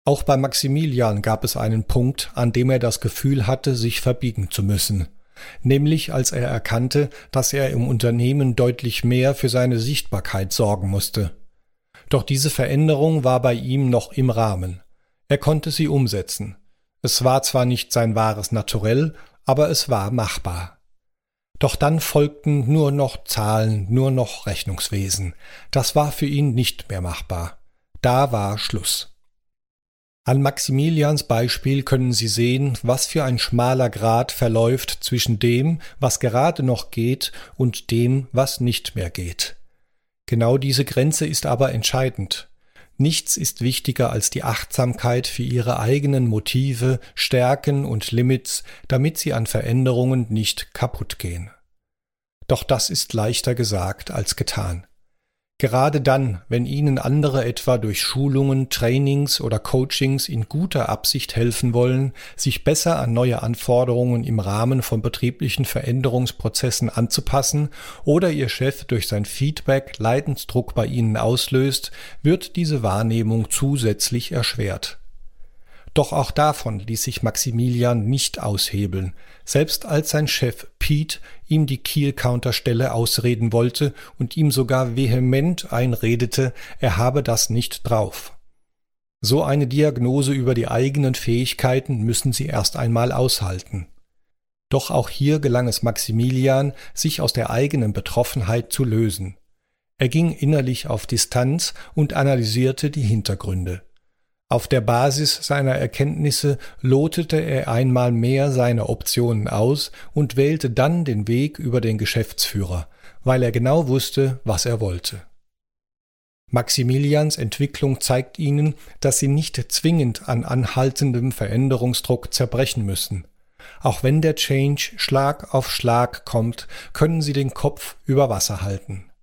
Auch bei Maximilian gab es einen Punkt, an dem er das Gefühl hatte, sich verbiegen zu müssen. Nämlich als er erkannte, dass er im Unternehmen deutlich mehr für seine Sichtbarkeit sorgen musste. Doch diese Veränderung war bei ihm noch im Rahmen. Er konnte sie umsetzen. Es war zwar nicht sein wahres Naturell, aber es war machbar. Doch dann folgten nur noch Zahlen, nur noch Rechnungswesen. Das war für ihn nicht mehr machbar. Da war Schluss. An Maximilians Beispiel können Sie sehen, was für ein schmaler Grat verläuft zwischen dem, was gerade noch geht, und dem, was nicht mehr geht. Genau diese Grenze ist aber entscheidend. Nichts ist wichtiger als die Achtsamkeit für Ihre eigenen Motive, Stärken und Limits, damit Sie an Veränderungen nicht kaputt gehen. Doch das ist leichter gesagt als getan. Gerade dann, wenn Ihnen andere etwa durch Schulungen, Trainings oder Coachings in guter Absicht helfen wollen, sich besser an neue Anforderungen im Rahmen von betrieblichen Veränderungsprozessen anzupassen oder Ihr Chef durch sein Feedback Leidensdruck bei Ihnen auslöst, wird diese Wahrnehmung zusätzlich erschwert. Doch auch davon ließ sich Maximilian nicht aushebeln, selbst als sein Chef Pete ihm die Key-Counter-Stelle ausreden wollte und ihm sogar vehement einredete, er habe das nicht drauf. So eine Diagnose über die eigenen Fähigkeiten müssen Sie erst einmal aushalten. Doch auch hier gelang es Maximilian, sich aus der eigenen Betroffenheit zu lösen. Er ging innerlich auf Distanz und analysierte die Hintergründe. Auf der Basis seiner Erkenntnisse lotete er einmal mehr seine Optionen aus und wählte dann den Weg über den Geschäftsführer, weil er genau wusste, was er wollte. Maximilians Entwicklung zeigt Ihnen, dass Sie nicht zwingend an anhaltendem Veränderungsdruck zerbrechen müssen. Auch wenn der Change Schlag auf Schlag kommt, können Sie den Kopf über Wasser halten.